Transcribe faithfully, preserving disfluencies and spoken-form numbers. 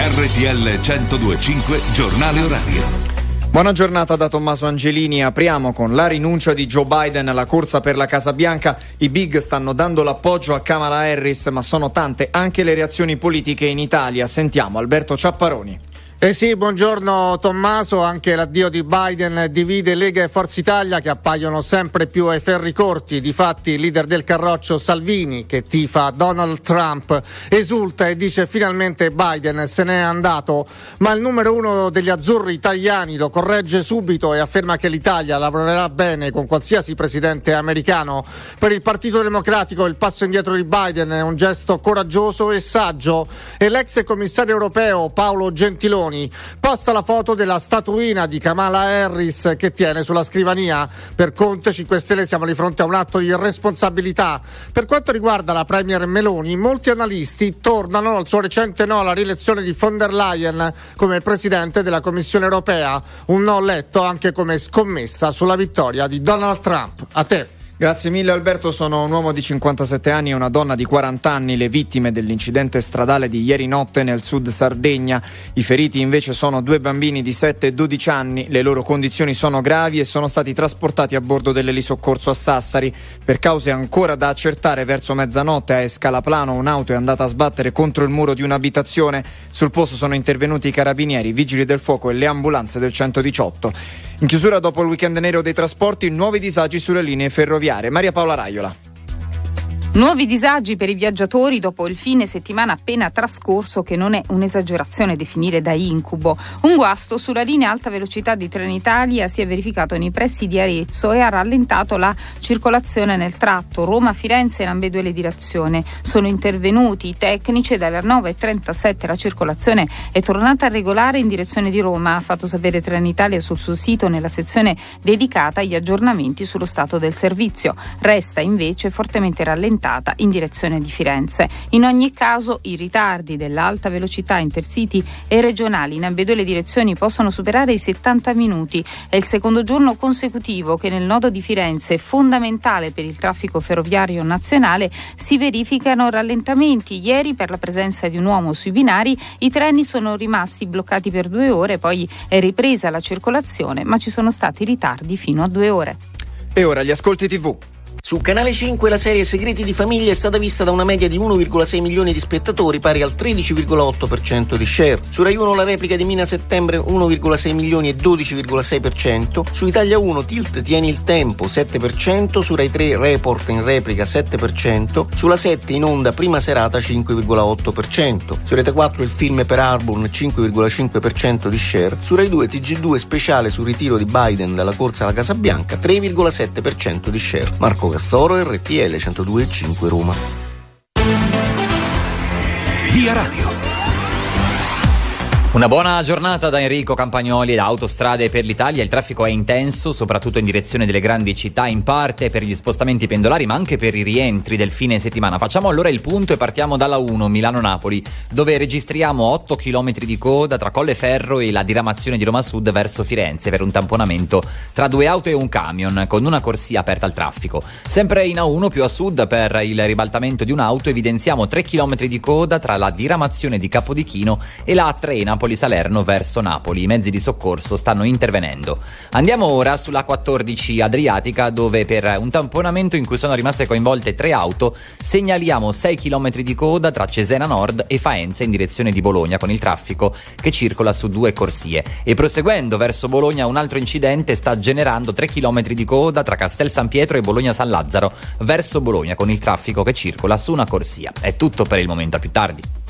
R T L centodue e cinque Giornale Orario. Buona giornata da Tommaso Angelini. Apriamo con la rinuncia di Joe Biden alla corsa per la Casa Bianca. I big stanno dando l'appoggio a Kamala Harris, ma sono tante anche le reazioni politiche in Italia. Sentiamo Alberto Ciapparoni. Eh sì, buongiorno Tommaso. Anche l'addio di Biden divide Lega e Forza Italia, che appaiono sempre più ai ferri corti. Difatti il leader del carroccio Salvini, che tifa Donald Trump, esulta e dice finalmente Biden se n'è andato, ma il numero uno degli azzurri italiani lo corregge subito e afferma che l'Italia lavorerà bene con qualsiasi presidente americano. Per il Partito Democratico il passo indietro di Biden è un gesto coraggioso e saggio, e l'ex commissario europeo Paolo Gentiloni posta la foto della statuina di Kamala Harris che tiene sulla scrivania. Per Conte cinque Stelle siamo di fronte a un atto di responsabilità. Per quanto riguarda la premier Meloni, molti analisti tornano al suo recente no alla rielezione di von der Leyen come presidente della Commissione europea, un no letto anche come scommessa sulla vittoria di Donald Trump. A te. Grazie mille Alberto. Sono un uomo di cinquantasette anni e una donna di quaranta anni le vittime dell'incidente stradale di ieri notte nel sud Sardegna. I feriti invece sono due bambini di sette e dodici anni. Le loro condizioni sono gravi e sono stati trasportati a bordo dell'elisoccorso a Sassari. Per cause ancora da accertare, verso mezzanotte a Escalaplano un'auto è andata a sbattere contro il muro di un'abitazione. Sul posto sono intervenuti i carabinieri, i vigili del fuoco e le ambulanze del centodiciotto. In chiusura, dopo il weekend nero dei trasporti, nuovi disagi sulle linee ferroviarie. Maria Paola Raiola. Nuovi disagi per i viaggiatori dopo il fine settimana appena trascorso, che non è un'esagerazione definire da incubo. Un guasto sulla linea alta velocità di Trenitalia si è verificato nei pressi di Arezzo e ha rallentato la circolazione nel tratto Roma-Firenze in ambedue le direzioni. Sono intervenuti i tecnici e dalle nove e trentasette la circolazione è tornata regolare in direzione di Roma, ha fatto sapere Trenitalia sul suo sito nella sezione dedicata agli aggiornamenti sullo stato del servizio. Resta invece fortemente rallentata in direzione di Firenze. In ogni caso i ritardi dell'alta velocità intercity e regionali in ambedue le direzioni possono superare i settanta minuti. È il secondo giorno consecutivo che nel nodo di Firenze, fondamentale per il traffico ferroviario nazionale, si verificano rallentamenti. Ieri, per la presenza di un uomo sui binari, i treni sono rimasti bloccati per due ore, poi è ripresa la circolazione, ma ci sono stati ritardi fino a due ore. E ora gli ascolti tivù. Su Canale cinque la serie Segreti di famiglia è stata vista da una media di uno virgola sei milioni di spettatori, pari al tredici virgola otto per cento di share. Su Rai uno la replica di Mina Settembre uno virgola sei milioni e dodici virgola sei per cento. Su Italia uno Tilt Tieni il tempo sette per cento. Su Rai tre Report in replica sette per cento. Sulla sette in onda prima serata cinque virgola otto per cento. Su Rete quattro il film per Harbour cinque virgola cinque per cento di share. Su Rai due T G due speciale sul ritiro di Biden dalla corsa alla Casa Bianca tre virgola sette per cento di share. Marco Castoro, R T L centodue e cinque Roma. Via Radio. Una buona giornata da Enrico Campagnoli da Autostrade per l'Italia. Il traffico è intenso, soprattutto in direzione delle grandi città, in parte per gli spostamenti pendolari, ma anche per i rientri del fine settimana. Facciamo allora il punto e partiamo dalla uno Milano-Napoli, dove registriamo otto chilometri di coda tra Colleferro e la diramazione di Roma Sud verso Firenze per un tamponamento tra due auto e un camion, con una corsia aperta al traffico. Sempre in A uno più a sud, per il ribaltamento di un'auto, evidenziamo tre chilometri di coda tra la diramazione di Capodichino e la A tre Napoli Salerno verso Napoli. I mezzi di soccorso stanno intervenendo. Andiamo ora sulla quattordici Adriatica, dove per un tamponamento in cui sono rimaste coinvolte tre auto segnaliamo sei chilometri di coda tra Cesena Nord e Faenza in direzione di Bologna, con il traffico che circola su due corsie. E proseguendo verso Bologna, un altro incidente sta generando tre chilometri di coda tra Castel San Pietro e Bologna San Lazzaro verso Bologna, con il traffico che circola su una corsia. È tutto per il momento, a più tardi.